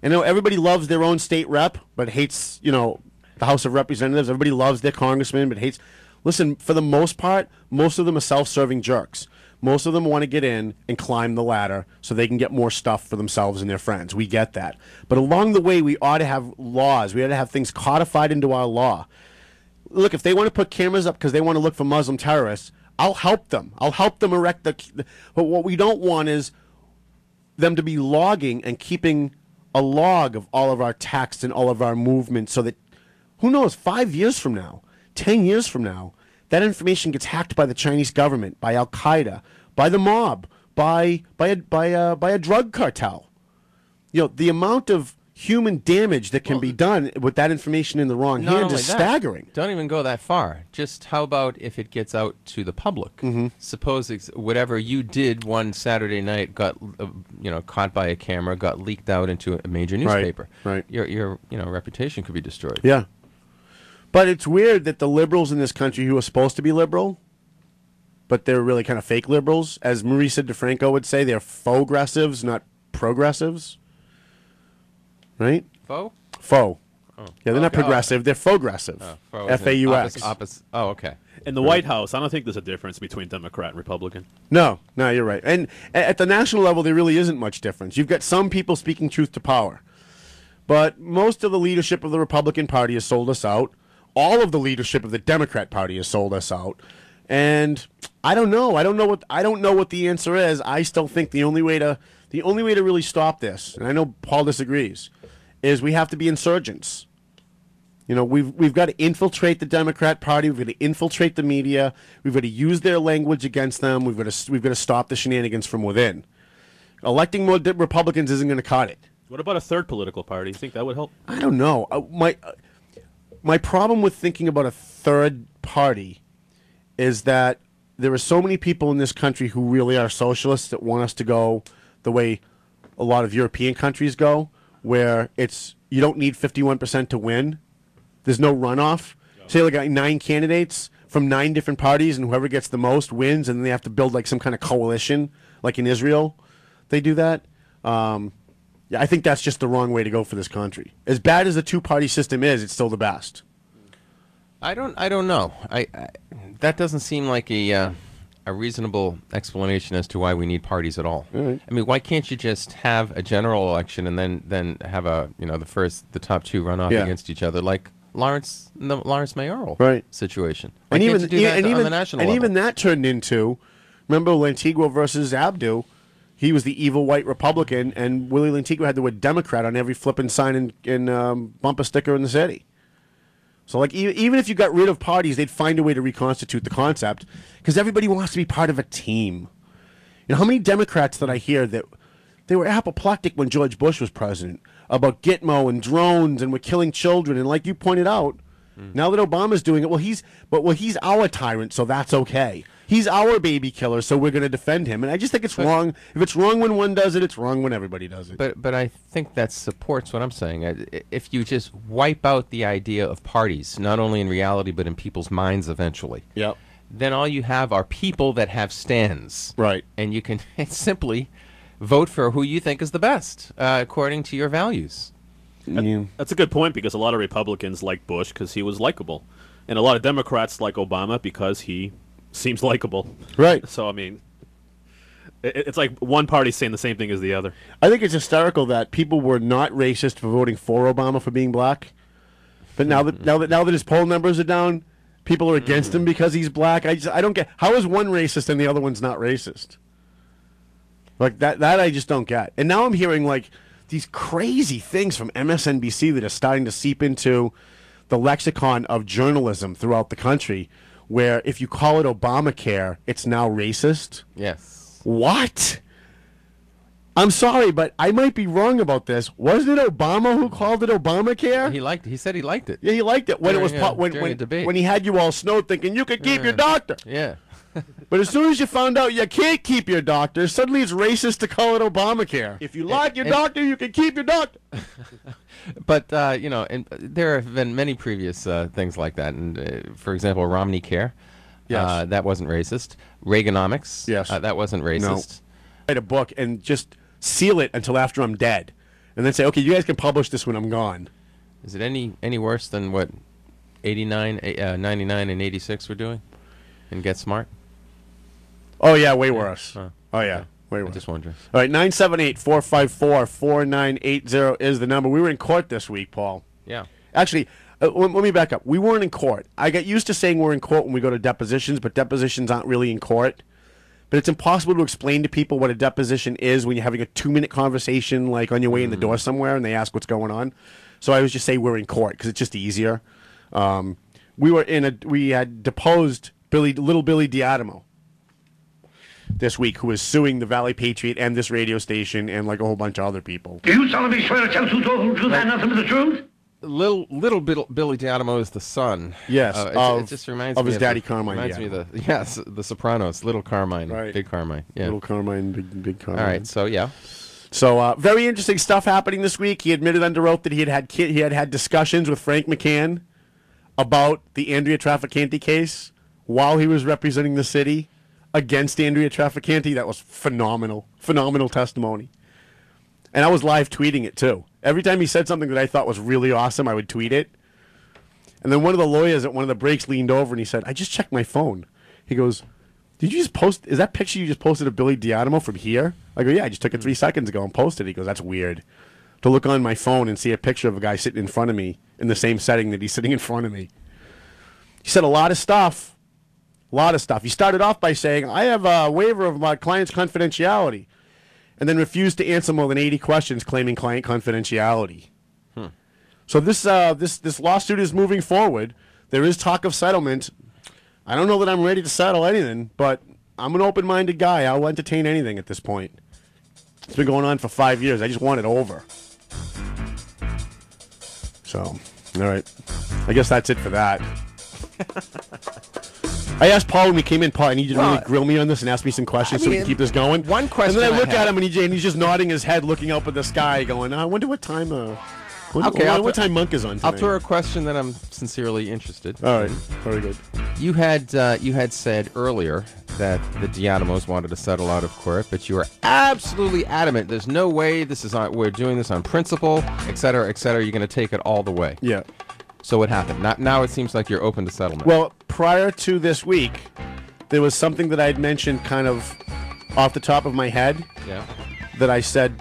Speaker 1: I know everybody loves their own state rep, but hates, the House of Representatives. Everybody loves their congressman, but hates. Listen, for the most part, most of them are self-serving jerks. Most of them want to get in and climb the ladder so they can get more stuff for themselves and their friends. We get that. But along the way, we ought to have laws. We ought to have things codified into our law. Look, if they want to put cameras up because they want to look for Muslim terrorists, I'll help them. I'll help them erect but what we don't want is them to be logging and keeping a log of all of our texts and all of our movements so that, who knows, 5 years from now, 10 years from now, that information gets hacked by the Chinese government, by Al Qaeda, by the mob, by a drug cartel. The amount of human damage that can be done with that information in the wrong hands is staggering.
Speaker 4: Don't even go that far. Just how about if it gets out to the public? Suppose whatever you did one Saturday night got caught by a camera, got leaked out into a major newspaper.
Speaker 1: Right.
Speaker 4: Your reputation could be destroyed.
Speaker 1: Yeah. But it's weird that the liberals in this country who are supposed to be liberal, but they're really kind of fake liberals, as Marisa DeFranco would say, they're faux-gressives, not progressives. Right?
Speaker 4: Faux?
Speaker 1: Faux. Oh. Yeah, they're not progressive. They're faux-gressive. F-A-U-X.
Speaker 4: Oh, okay.
Speaker 5: In the White House, I don't think there's a difference between Democrat and Republican.
Speaker 1: No, you're right. And at the national level, there really isn't much difference. You've got some people speaking truth to power. But most of the leadership of the Republican Party has sold us out. All of the leadership of the Democrat Party has sold us out, and I don't know. I don't know what the answer is. I still think the only way to really stop this, and I know Paul disagrees, is we have to be insurgents. We've got to infiltrate the Democrat Party. We've got to infiltrate the media. We've got to use their language against them. We've got to stop the shenanigans from within. Electing more Republicans isn't going to cut it.
Speaker 5: What about a third political party? You think that would help?
Speaker 1: I don't know. My problem with thinking about a third party is that there are so many people in this country who really are socialists that want us to go the way a lot of European countries go, where you don't need 51% to win. There's no runoff. Say like 9 candidates from 9 different parties, and whoever gets the most wins, and then they have to build like some kind of coalition, like in Israel. They do that. Yeah, I think that's just the wrong way to go for this country. As bad as the two-party system is, it's still the best.
Speaker 4: I don't know. That doesn't seem like a reasonable explanation as to why we need parties at all.
Speaker 1: Right.
Speaker 4: I mean, why can't you just have a general election and then have the top 2 run off against each other, like the Lawrence mayoral situation? Why can't you do that on the national level?
Speaker 1: Even that turned into, remember Lantigua versus Abdu? He was the evil white Republican, and Willie Lantigua had the word Democrat on every flipping sign and bumper sticker in the city. So, like, even if you got rid of parties, they'd find a way to reconstitute the concept, because everybody wants to be part of a team. How many Democrats that I hear that they were apoplectic when George Bush was president about Gitmo and drones and we're killing children, and like you pointed out, now that Obama's doing it, he's our tyrant, so that's okay. He's our baby killer, so we're going to defend him. And I just think it's wrong. If it's wrong when one does it, it's wrong when everybody does it.
Speaker 4: But I think that supports what I'm saying. If you just wipe out the idea of parties, not only in reality but in people's minds eventually, then all you have are people that have stands.
Speaker 1: Right.
Speaker 4: And you can simply vote for who you think is the best, according to your values.
Speaker 5: That's a good point, because a lot of Republicans like Bush because he was likable. And a lot of Democrats like Obama because he seems likable.
Speaker 1: Right.
Speaker 5: So, I mean, it's like one party saying the same thing as the other.
Speaker 1: I think it's hysterical that people were not racist for voting for Obama for being black. But now that his poll numbers are down, people are against him because he's black. I don't get, how is one racist and the other one's not racist? Like that I just don't get. And now I'm hearing like these crazy things from MSNBC that are starting to seep into the lexicon of journalism throughout the country, where if you call it Obamacare, it's now racist.
Speaker 4: Yes.
Speaker 1: What? I'm sorry, but I might be wrong about this. Wasn't it Obama who called it Obamacare?
Speaker 4: He said he liked it.
Speaker 1: Yeah, he liked it when
Speaker 4: during,
Speaker 1: it was
Speaker 4: during a debate.
Speaker 1: when he had you all snowed thinking you could keep your doctor.
Speaker 4: Yeah.
Speaker 1: But as soon as you found out you can't keep your doctor, suddenly it's racist to call it Obamacare. If you like your doctor, you can keep your doctor.
Speaker 4: But, and there have been many previous things like that. And, for example, Romney Care.
Speaker 1: Yes.
Speaker 4: That wasn't racist. Reaganomics.
Speaker 1: Yes.
Speaker 4: That wasn't racist.
Speaker 1: No. Write a book and just seal it until after I'm dead. and then say, okay, you guys can publish this when I'm gone.
Speaker 4: Is it any worse than what 89, 99, and 86 were doing in Get Smart?
Speaker 1: Oh, yeah, way worse.
Speaker 4: Huh.
Speaker 1: Oh, yeah, way
Speaker 4: I'm
Speaker 1: worse.
Speaker 4: just wondering.
Speaker 1: All right, 978-454-4980 is the number. We were in court this week, Paul.
Speaker 4: Yeah.
Speaker 1: Actually, let me back up. We weren't in court. I got used to saying we're in court when we go to depositions, but depositions aren't really in court. But it's impossible to explain to people what a deposition is when you're having a 2-minute conversation, like on your way in the door somewhere, and they ask what's going on. So I always just say we're in court because it's just easier. We had deposed little Billy Diadamo this week, who is suing the Valley Patriot and this radio station and like a whole bunch of other people.
Speaker 8: Do you solemnly swear to tell the truth and nothing but the truth?
Speaker 4: Little Billy Diadamo is the son.
Speaker 1: Yes,
Speaker 4: it just reminds
Speaker 1: of
Speaker 4: me
Speaker 1: his daddy Carmine.
Speaker 4: Reminds me of the Sopranos, Little Carmine,
Speaker 1: Right.
Speaker 4: Big Carmine. Yeah.
Speaker 1: Little Carmine, big Carmine.
Speaker 4: All right, so yeah.
Speaker 1: So very interesting stuff happening this week. He admitted under oath that he had had discussions with Frank McCann about the Andrea Trafficante case while he was representing the city against Andrea Trafficante. That was phenomenal testimony. And I was live tweeting it too. Every time he said something that I thought was really awesome, I would tweet it. And then one of the lawyers at one of the breaks leaned over and he said, I just checked my phone. He goes, did you just post, is that picture you just posted of Billy Diadamo from here? I go, yeah, I just took it 3 seconds ago and posted it. He goes, that's weird. To look on my phone and see a picture of a guy sitting in front of me in the same setting that he's sitting in front of me. He said a lot of stuff. He started off by saying, I have a waiver of my client's confidentiality, and then refused to answer more than 80 questions claiming client confidentiality. So this lawsuit is moving forward. There is talk of settlement. I don't know that I'm ready to settle anything, but I'm an open-minded guy. I'll entertain anything at this point. It's been going on for 5 years. I just want it over. So, all right. I guess that's it for that. I asked Paul when we came in, Paul, I need you to really grill me on this and ask me some questions so we can keep this going.
Speaker 4: One question.
Speaker 1: And then I look at him and he's just nodding his head, looking up at the sky, going, I wonder what time what time Monk is on tonight.
Speaker 4: I'll throw a question that I'm sincerely interested.
Speaker 1: All right. Very good.
Speaker 4: You had said earlier that the Diadamos wanted to settle out of court, but you were absolutely adamant. There's no way we're doing this on principle, et cetera, et cetera. You're going to take it all the way.
Speaker 1: Yeah.
Speaker 4: So what happened? Now it seems like you're open to settlement.
Speaker 1: Well, prior to this week, there was something that I had mentioned kind of off the top of my head.
Speaker 4: Yeah.
Speaker 1: That I said,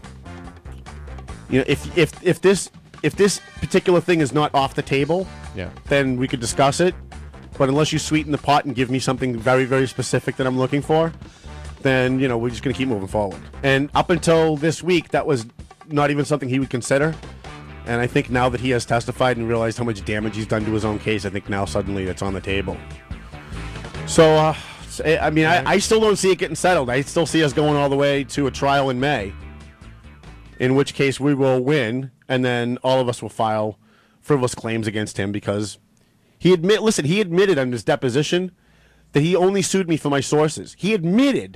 Speaker 1: if this particular thing is not off the table,
Speaker 4: yeah,
Speaker 1: then we could discuss it. But unless you sweeten the pot and give me something very, very specific that I'm looking for, then we're just going to keep moving forward. And up until this week, that was not even something he would consider. And I think now that he has testified and realized how much damage he's done to his own case, I think now suddenly that's on the table. So, I still don't see it getting settled. I still see us going all the way to a trial in May, in which case we will win, and then all of us will file frivolous claims against him because he admitted on his deposition that he only sued me for my sources. He admitted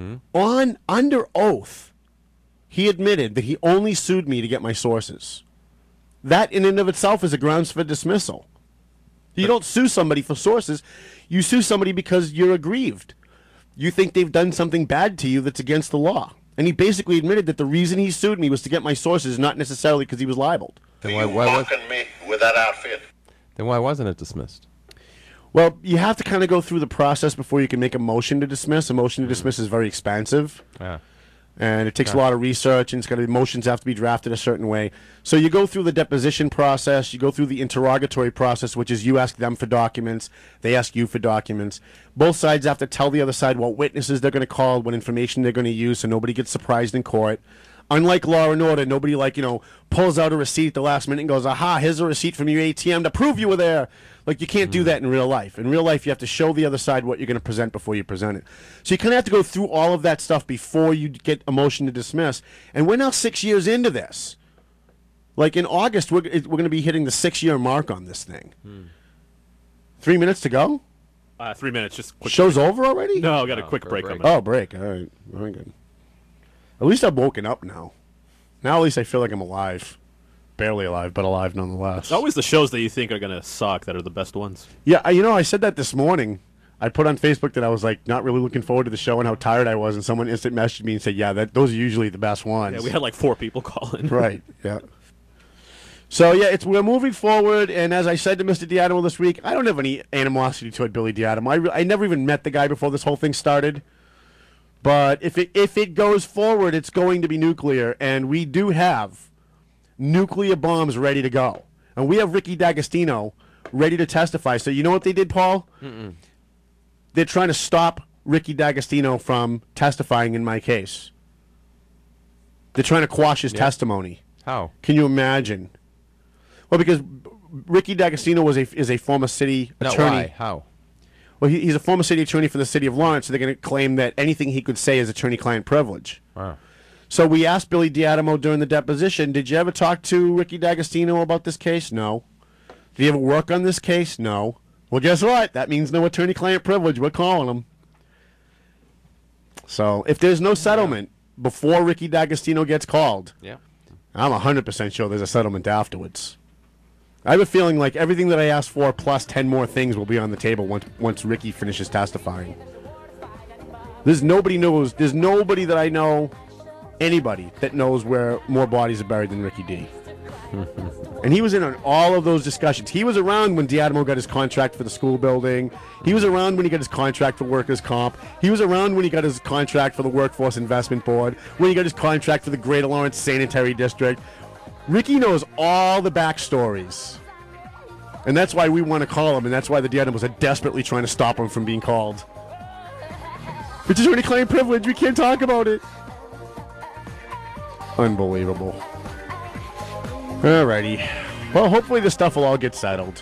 Speaker 1: under oath, he admitted that he only sued me to get my sources. That in and of itself is a grounds for dismissal. You don't sue somebody for sources. You sue somebody because you're aggrieved. You think they've done something bad to you that's against the law. And he basically admitted that the reason he sued me was to get my sources, not necessarily because he was libeled.
Speaker 4: Then
Speaker 9: why mocking me with that outfit?
Speaker 4: Then why wasn't it dismissed?
Speaker 1: Well, you have to kind of go through the process before you can make a motion to dismiss. A motion to dismiss is very expensive.
Speaker 4: Yeah.
Speaker 1: And it takes a lot of research, and motions have to be drafted a certain way. So you go through the deposition process, you go through the interrogatory process, which is you ask them for documents, they ask you for documents. Both sides have to tell the other side what witnesses they're going to call, what information they're going to use, so nobody gets surprised in court. Unlike Law and Order, nobody pulls out a receipt at the last minute and goes, aha, here's a receipt from your ATM to prove you were there. Like, you can't do that in real life. In real life, you have to show the other side what you're going to present before you present it. So you kind of have to go through all of that stuff before you get a motion to dismiss. And we're now 6 years into this. Like, in August, we're going to be hitting the 6-year mark on this thing. 3 minutes to go?
Speaker 5: 3 minutes, just quick.
Speaker 1: Show's over already?
Speaker 5: No, got a quick break coming up.
Speaker 1: Oh, break. All right. Very good. At least I've woken up now. Now at least I feel like I'm alive. Barely alive, but alive nonetheless.
Speaker 5: It's always the shows that you think are going to suck that are the best ones.
Speaker 1: Yeah, I said that this morning. I put on Facebook that I was like not really looking forward to the show and how tired I was, and someone instant messaged me and said, "Yeah, those are usually the best ones."
Speaker 5: Yeah, we had like 4 people call in.
Speaker 1: Right. Yeah. So yeah, we're moving forward, and as I said to Mr. Diadamo this week, I don't have any animosity toward Billy Diadamo. I never even met the guy before this whole thing started. But if it goes forward, it's going to be nuclear, and we do have nuclear bombs ready to go, and we have Ricky D'Agostino ready to testify. So you know what they did, Paul?
Speaker 4: Mm-mm.
Speaker 1: They're trying to stop Ricky D'Agostino from testifying in my case. They're trying to quash his testimony.
Speaker 4: How?
Speaker 1: Can you imagine? Well, because Ricky D'Agostino is a former city attorney.
Speaker 4: Why? How?
Speaker 1: Well, he's a former city attorney for the city of Lawrence, so they're going to claim that anything he could say is attorney-client privilege.
Speaker 4: Wow.
Speaker 1: So we asked Billy Diadamo during the deposition, did you ever talk to Ricky D'Agostino about this case? No. Did he ever work on this case? No. Well, guess what? That means no attorney-client privilege. We're calling him. So if there's no settlement before Ricky D'Agostino gets called, I'm 100% sure there's a settlement afterwards. I have a feeling like everything that I asked for plus 10 more things will be on the table once Ricky finishes testifying. There's nobody that I know, anybody that knows where more bodies are buried than Ricky D. And he was in on all of those discussions. He was around when Diadamo got his contract for the school building. He was around when he got his contract for workers' comp. He was around when he got his contract for the Workforce Investment Board, when he got his contract for the Greater Lawrence Sanitary District. Ricky knows all the backstories. And that's why we want to call him, and that's why the Diadamos are desperately trying to stop him from being called. It's attorney-client privilege. We can't talk about it. Unbelievable. Alrighty. Well, hopefully this stuff will all get settled.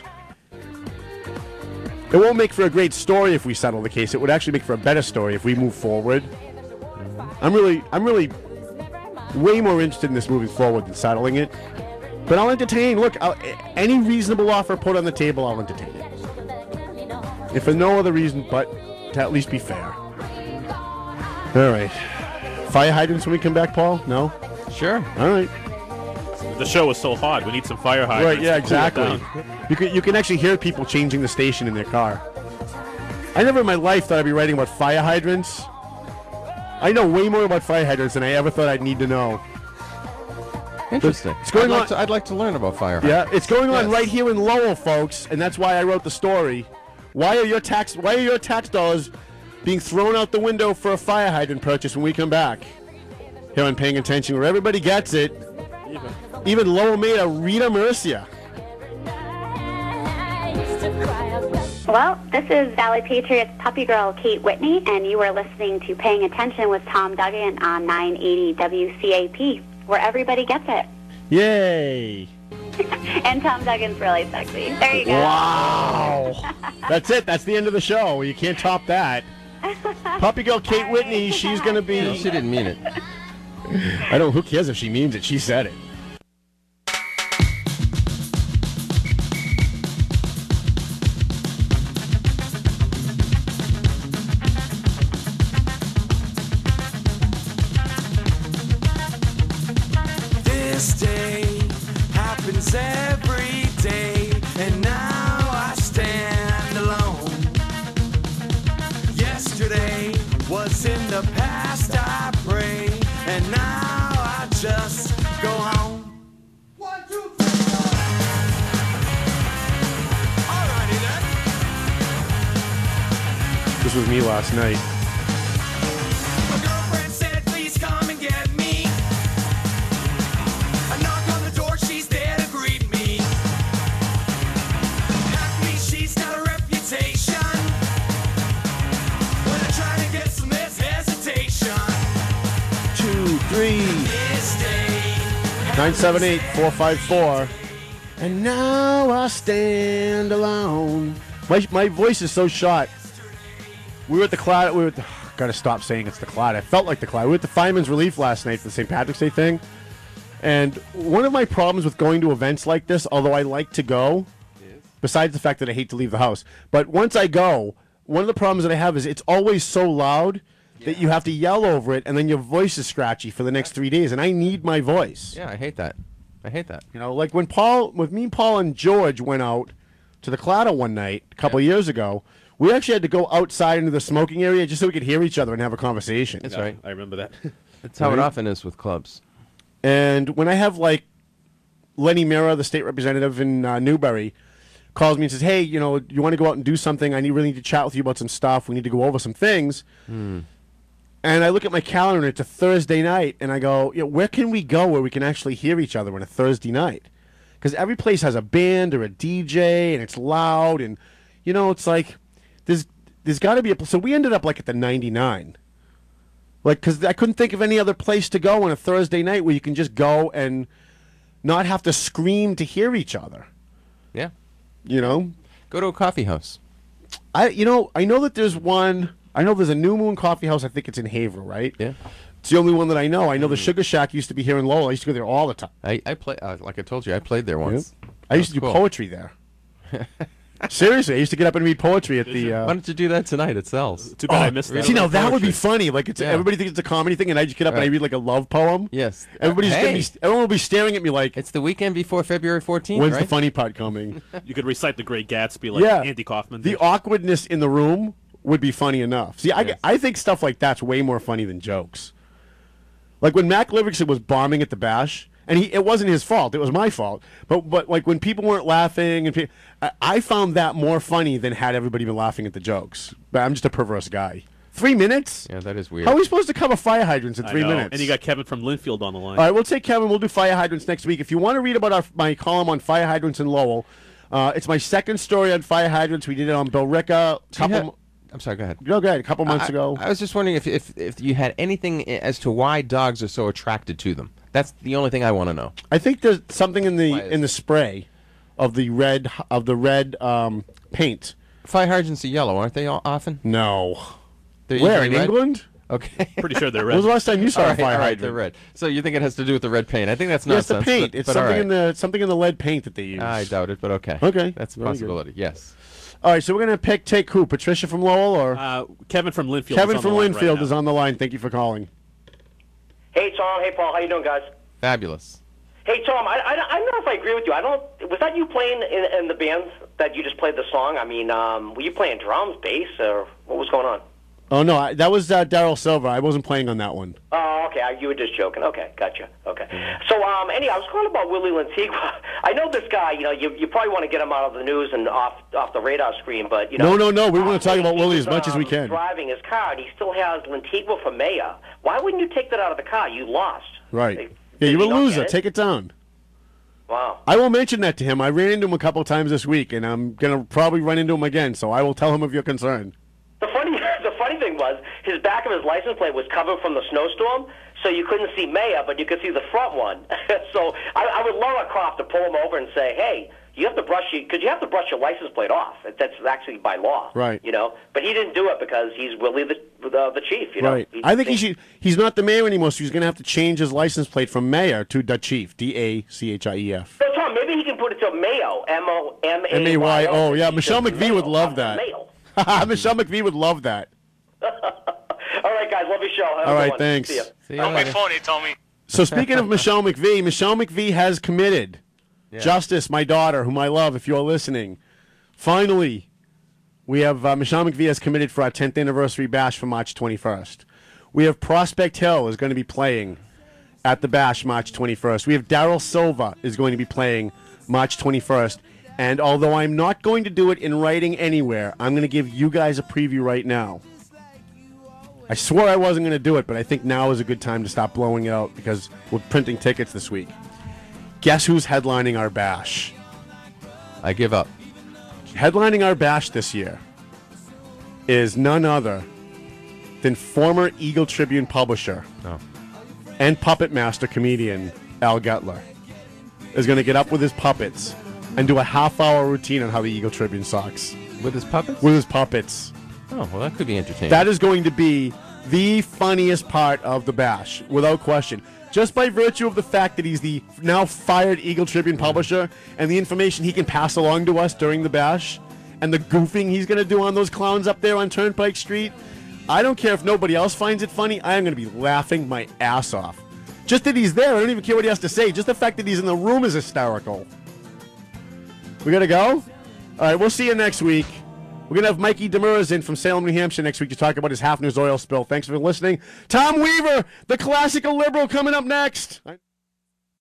Speaker 1: It won't make for a great story if we settle the case. It would actually make for a better story if we move forward. I'm really way more interested in this moving forward than settling it. But I'll entertain. Look, any reasonable offer put on the table, I'll entertain it. If for no other reason but to at least be fair. All right. Fire hydrants when we come back, Paul? No?
Speaker 4: Sure.
Speaker 1: All right.
Speaker 5: The show is so hot. We need some fire hydrants.
Speaker 1: Right, yeah,
Speaker 5: to cool it
Speaker 1: exactly.
Speaker 5: down.
Speaker 1: You can actually hear people changing the station in their car. I never in my life thought I'd be writing about fire hydrants. I know way more about fire hydrants than I ever thought I'd need to know.
Speaker 4: Interesting.
Speaker 1: It's going on.
Speaker 4: I'd like to learn about fire
Speaker 1: Yeah,
Speaker 4: hydrants.
Speaker 1: it's going on right here in Lowell, folks, and that's why I wrote the story. Why are your tax dollars being thrown out the window for a fire hydrant purchase when we come back? Here on Paying Attention, where everybody gets it. Even Lowell made a Rita Mercia.
Speaker 10: Well, this is Valley Patriots puppy girl Kate Whitney, and you are listening to Paying Attention with Tom Duggan on 980 WCAP, where everybody gets it.
Speaker 1: Yay!
Speaker 10: And Tom Duggan's really sexy. There you go.
Speaker 1: Wow! That's it. That's the end of the show. You can't top that. Puppy girl Kate Whitney, she's going to be...
Speaker 4: No, she didn't mean it.
Speaker 1: I don't... Who cares if she means it? She said it.
Speaker 3: This day happens every day, and now I stand alone. Yesterday was in the past, I pray, and now I just go home. 1, 2, 3, 4. Alrighty then.
Speaker 1: This was me last night.
Speaker 3: My girlfriend said, please come and get me. I knock on the door, she's there to greet me. Happy, she's got a reputation. When I try to get some, there's hesitation.
Speaker 1: 2, 3, 978-454. And now I stand alone. My voice is so shot. We were at the Cloud. Gotta stop saying it's the Cloud. I felt like the Cloud. We were at the Fireman's Relief last night for the St. Patrick's Day thing. And one of my problems with going to events like this, although I like to go, besides the fact that I hate to leave the house, but once I go, one of the problems that I have is it's always so loud that you have to yell over it, and then your voice is scratchy for the next 3 days, and I need my voice.
Speaker 4: Yeah, I hate that.
Speaker 1: You know, like when me, Paul, and George went out to the Claddagh one night a couple of years ago, we actually had to go outside into the smoking area just so we could hear each other and have a conversation.
Speaker 4: That's right.
Speaker 5: I remember that.
Speaker 4: That's how it often is with clubs.
Speaker 1: And when I have, like, Lenny Mira, the state representative in Newbury, calls me and says, hey, you want to go out and do something? I really need to chat with you about some stuff. We need to go over some things. And I look at my calendar, and it's a Thursday night, and I go, where can we go where we can actually hear each other on a Thursday night? Because every place has a band or a DJ, and it's loud, and, it's like, there's got to be so we ended up, like, at the 99. Like, because I couldn't think of any other place to go on a Thursday night where you can just go and not have to scream to hear each other.
Speaker 4: Yeah.
Speaker 1: Go
Speaker 4: to a coffee house.
Speaker 1: I know that there's one. I know there's a New Moon Coffee House. I think it's in Haverhill, right?
Speaker 4: Yeah.
Speaker 1: It's the only one that I know. I know the Sugar Shack used to be here in Lowell. I used to go there all the time.
Speaker 4: I play like I told you, I played there once.
Speaker 1: Yeah. I used to do poetry there. Seriously, I used to get up and read poetry at the.
Speaker 4: Why don't you do that tonight? It sells.
Speaker 5: Too bad I missed that.
Speaker 1: See, now that would be funny. Like everybody thinks it's a comedy thing, and I just get up and I read like a love poem.
Speaker 4: Yes.
Speaker 1: Everyone will be staring at me like
Speaker 4: it's the weekend before February 14th.
Speaker 1: When's
Speaker 4: right?
Speaker 1: the funny part coming?
Speaker 5: You could recite The Great Gatsby like Andy Kaufman did.
Speaker 1: The awkwardness in the room would be funny enough. See, I think stuff like that's way more funny than jokes. Like when Mac Livingston was bombing at the Bash. And it wasn't his fault; it was my fault. But like when people weren't laughing, and I found that more funny than had everybody been laughing at the jokes. But I'm just a perverse guy. 3 minutes?
Speaker 4: Yeah, that is weird.
Speaker 1: How are we supposed to cover fire hydrants in 3 minutes?
Speaker 5: And you got Kevin from Linfield on the line.
Speaker 1: All right, we'll take Kevin. We'll do fire hydrants next week. If you want to read about my column on fire hydrants in Lowell, it's my second story on fire hydrants. We did it on Bill Ricca.
Speaker 4: I'm sorry, go ahead.
Speaker 1: No, go ahead. A couple months ago.
Speaker 4: I was just wondering if you had anything as to why dogs are so attracted to them. That's the only thing I want to know.
Speaker 1: I think there's something in the spray of the red paint.
Speaker 4: Fire hydrants are yellow, aren't they often?
Speaker 1: No.
Speaker 4: They're
Speaker 1: Where, in
Speaker 4: red?
Speaker 1: England?
Speaker 4: Okay.
Speaker 5: Pretty sure they're red.
Speaker 1: When was the last time you saw a fire hydrant?
Speaker 4: All right, they're red. So you think it has to do with the red paint? I think that's
Speaker 1: Yes,
Speaker 4: nonsense.
Speaker 1: the paint.
Speaker 4: But,
Speaker 1: it's
Speaker 4: but
Speaker 1: something in the lead paint that they use.
Speaker 4: I doubt it, but okay.
Speaker 1: Okay.
Speaker 4: That's a
Speaker 1: Very
Speaker 4: possibility, yes.
Speaker 1: All right, so we're going to take who? Patricia from Lowell or?
Speaker 5: Kevin from Linfield.
Speaker 1: Kevin from Linfield is on the line. Thank you for calling.
Speaker 11: Hey, Tom. Hey, Paul. How you doing, guys?
Speaker 4: Fabulous.
Speaker 11: Hey, Tom, I don't know if I agree with you. Was that you playing in the bands that you just played the song? I mean, were you playing drums, bass, or what was going on?
Speaker 1: Oh, no, that was Daryl Silver. I wasn't playing on that one.
Speaker 11: Oh, okay. You were just joking. Okay, gotcha. Okay. So, anyway, I was calling about Willie Lantigua. I know this guy, you probably want to get him out of the news and off the radar screen, but,
Speaker 1: No. We want to talk about Willie as much as we can.
Speaker 11: Driving his car, and he still has Lantigua for mayor. Why wouldn't you take that out of the car? You lost.
Speaker 1: Right. Yeah, you're a loser. Take it down.
Speaker 11: Wow.
Speaker 1: I will mention that to him. I ran into him a couple of times this week, and I'm going to probably run into him again, so I will tell him of your concern.
Speaker 11: The funny thing was, his back of his license plate was covered from the snowstorm, so you couldn't see Maya, but you could see the front one. So I would love a cop to pull him over and say, hey, you have to brush your license plate off. That's actually by law.
Speaker 1: Right.
Speaker 11: But he didn't do it because he's Willie the chief.
Speaker 1: Right. I think he's not the mayor anymore, so he's going to have to change his license plate from mayor to the chief, DACHIEF.
Speaker 11: So Tom, maybe he can put it to Mayo, MOMAYO.
Speaker 1: MAYO. Yeah, Michelle McVie would love that. Michelle McVie would love that.
Speaker 11: All right, guys, love your show. Have
Speaker 1: All
Speaker 11: a good
Speaker 1: right,
Speaker 11: one.
Speaker 1: thanks.
Speaker 11: See ya.
Speaker 3: On my phone, he told me.
Speaker 1: So speaking of Michelle McVie has committed.
Speaker 4: Yeah.
Speaker 1: Justice, my daughter, whom I love, if you're listening. Finally, we have Michelle McVie has committed for our 10th anniversary bash for March 21st. We have Prospect Hill is going to be playing at the bash March 21st. We have Daryl Silva is going to be playing March 21st. And although I'm not going to do it in writing anywhere, I'm going to give you guys a preview right now. I swore I wasn't going to do it, but I think now is a good time to stop blowing it out because we're printing tickets this week. Guess who's headlining our bash?
Speaker 4: I give up.
Speaker 1: Headlining our bash this year is none other than former Eagle Tribune publisher and puppet master comedian Al Getler is going to get up with his puppets and do a half-hour routine on how the Eagle Tribune sucks.
Speaker 4: With his puppets?
Speaker 1: With his puppets.
Speaker 4: Oh, well, that could be entertaining.
Speaker 1: That is going to be the funniest part of the bash, without question. Just by virtue of the fact that he's the now fired Eagle Tribune publisher and the information he can pass along to us during the bash and the goofing he's going to do on those clowns up there on Turnpike Street, I don't care if nobody else finds it funny. I am going to be laughing my ass off. Just that he's there, I don't even care what he has to say. Just the fact that he's in the room is hysterical. We got to go? All right, we'll see you next week. We're going to have Mikey Demers in from Salem, New Hampshire next week to talk about his half news oil spill. Thanks for listening. Tom Weaver, the classical liberal, coming up next.